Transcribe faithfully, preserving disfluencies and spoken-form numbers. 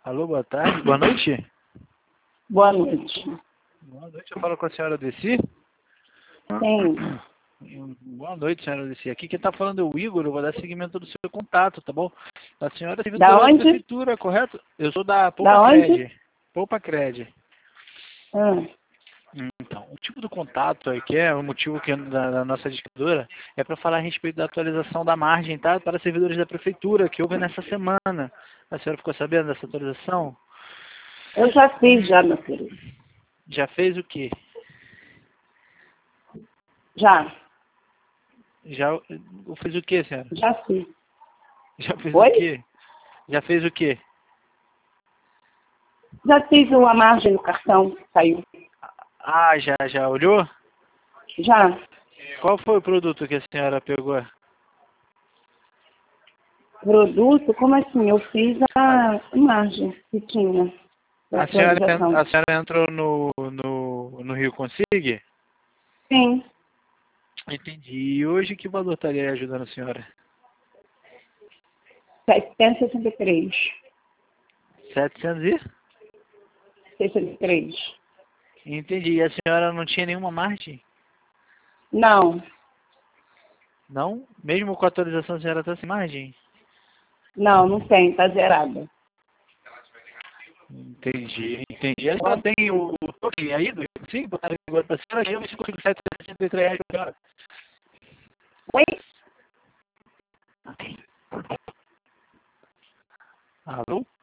Alô, boa tarde, boa noite. Boa noite. Boa noite, eu falo com a senhora Desi. Sim. Boa noite, senhora Desi. Aqui quem está falando é o Igor, eu vou dar seguimento do seu contato, tá bom? A senhora é Da servidora da onde? prefeitura, correto? Eu sou da Poupa Da onde? Cred. Poupa Cred. Hum. Então, o tipo do contato aqui é o motivo que da, da nossa distribuidora é para falar a respeito da atualização da margem, tá? Para servidores da prefeitura, que houve nessa semana. A senhora ficou sabendo dessa atualização? Eu já fiz já, meu querido. Já fez o quê? Já. Já fez o quê, senhora? Já fiz. Já fez Oi? o quê? Já fez o quê? Já fiz a margem do cartão. Saiu. Ah, já, já olhou? Já. Qual foi o produto que a senhora pegou? Produto? Como assim? Eu fiz a margem que tinha. Da A senhora, atualização. a senhora entrou no, no, no Rio Consig? Sim. Entendi. E hoje que valor estaria ajudando a senhora? setecentos e sessenta e três. setecentos e? sessenta e três. Entendi. E a senhora não tinha nenhuma margem? Não. Não? Mesmo com a atualização a senhora está sem margem? Não, não tem. Tá zerada. Entendi, entendi. A senhora tem o, o token aí do Rio Consig? Botaram agora para a senhora, eu me consigo setecentos e sessenta e três reais por hora. Oi? Alô?